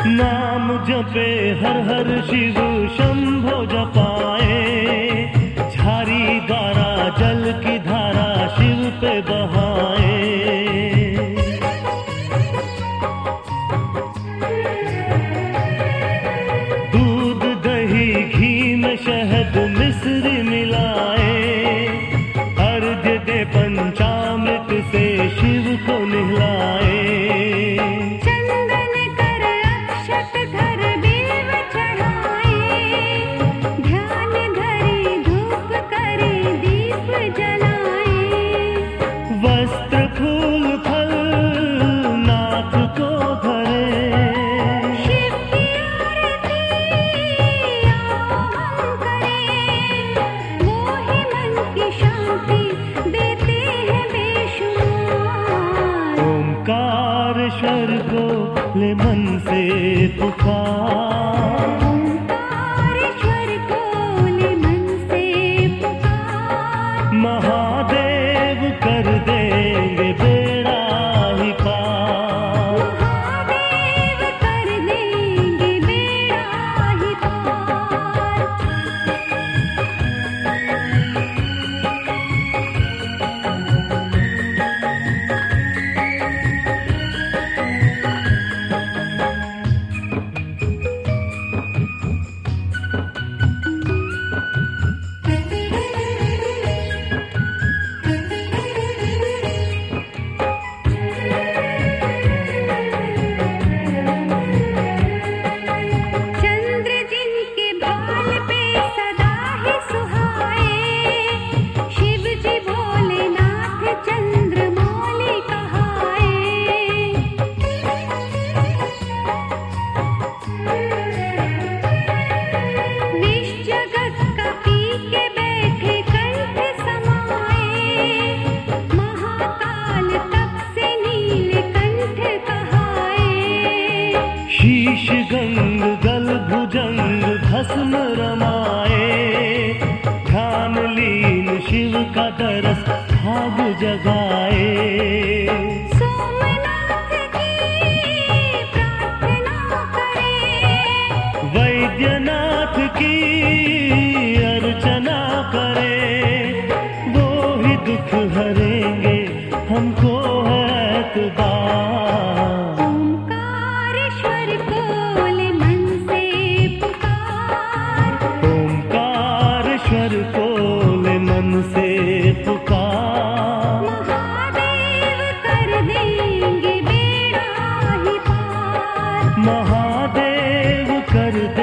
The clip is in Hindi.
नाम जपे हर हर शिव शंभो जपाए, झारी द्वारा जल की धारा शिव पे बहाए। दूध दही घी में शहद मिश्री मिलाए, अर्घ्य दे पंचामृत से शिव को नहलाए। वस्त्र फूल फल नाथ को धरे, शिव की आरती आओ करें, वो ही मन की शांति देते हैं बेशुमार। ओंकारेश्वर को ले मन से पुकार, ओंकारेश्वर को ले मन से पुकार। महादेव कर देंगे बेड़ा ही पार, महादेव कर देंगे बेड़ा ही पार। चंद्र जिनके भाल पे सदा ही सुहाए, शिव जी भोलेनाथ चंद्रमौली कहाए। विष जगत का पी के बैठे कंठ समाए, महाकाल तप से नीलकंठ कहाए। शीश गंग गल भुजंग भस्म रमाए, ध्यान लीन शिव का दरस भाग जगाए। सोमनाथ की प्रार्थना करें, वैद्यनाथ की अर्चना करें, वो ही दुख हरेंगे हमको है एतबार। ओंकारेश्वर को ले मन से पुकार, ओंकारेश्वर को ले मन से पुकार। महादेव कर देंगे बेड़ा ही पार। महादेव कर